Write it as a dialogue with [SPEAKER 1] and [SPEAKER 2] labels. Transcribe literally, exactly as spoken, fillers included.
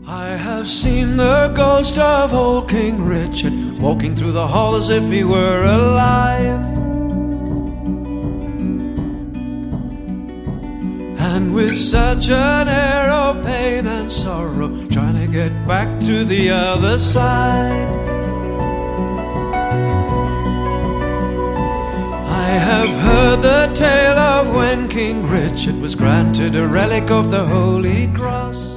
[SPEAKER 1] I have seen the ghost of old King Richard walking through the hall as if he were alive, and with such an air of pain and sorrow, trying to get back to the other side. I have heard the tale of when King Richard was granted a relic of the Holy Cross,